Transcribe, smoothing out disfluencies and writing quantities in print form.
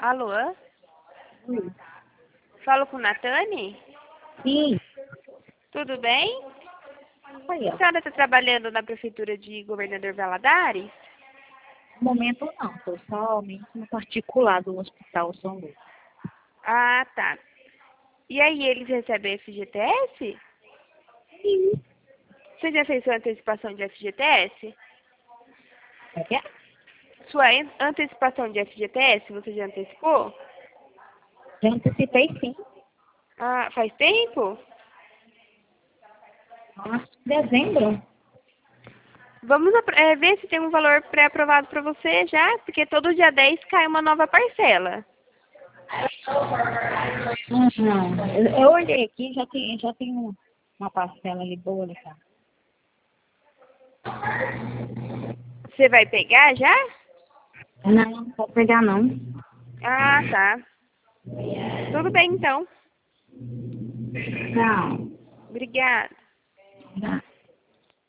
Alô? Oi. Falo com Natane? Sim. Tudo bem? Aí, A ó. senhora está trabalhando na prefeitura de Governador Valadares? No momento não, estou somente no particular do Hospital São Luís. Ah, tá. E aí, eles recebem FGTS? Sim. Você já fez sua antecipação de FGTS? É que é? Sua antecipação de FGTS, você já antecipou? Já antecipei sim. Ah, faz tempo? Nossa, dezembro. Vamos ver se tem um valor pré-aprovado para você já, porque todo dia 10 cai uma nova parcela. Uhum. Eu olhei aqui, já tem uma parcela ali boa ali, tá? Você vai pegar já? Não vou pegar não. Ah, tá. Tudo bem, então. Não. Obrigada. Não.